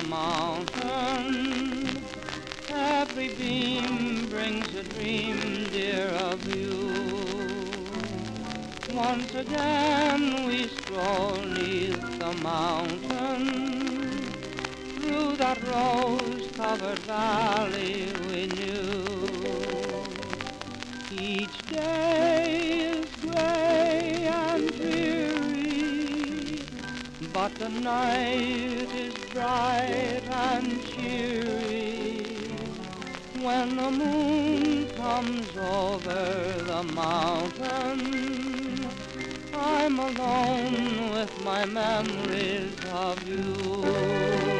mountain. Every beam brings a dream, dear, of you. Once again we stroll neath the mountain, through that rose-covered valley we knew. Each day is gray and dreary, but the night is bright and cheery. When the moon comes over the mountain, I'm alone with my memories of you.